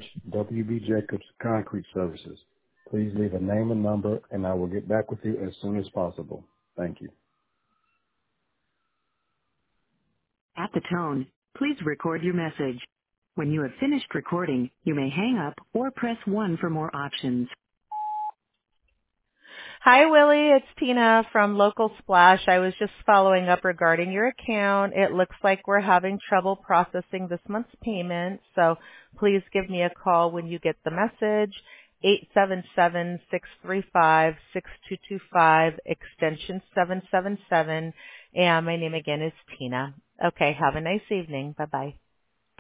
reached W.B. Jacobs Concrete Services. Please leave a name and number, and I will get back with you as soon as possible. Thank you. At the tone, please record your message. When you have finished recording, you may hang up or press 1 for more options. Hi, Willie. It's Tina from Local Splash. I was just following up regarding your account. It looks like we're having trouble processing this month's payment, so please give me a call when you get the message. 877-635-6225, extension 777, and my name again is Tina. Okay, have a nice evening. Bye-bye.